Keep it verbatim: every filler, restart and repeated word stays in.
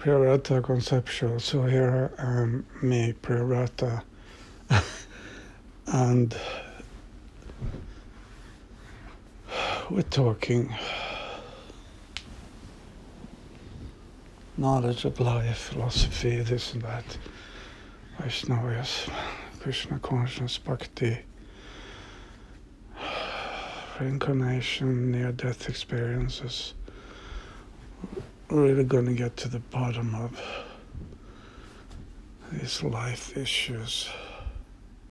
Priyavrata conceptual. So here um, me, Priyavrata, and we're talking knowledge of life, philosophy, this and that, Vaishnavas, Krishna consciousness, bhakti, reincarnation, near-death experiences. We're really going to get to the bottom of these life issues.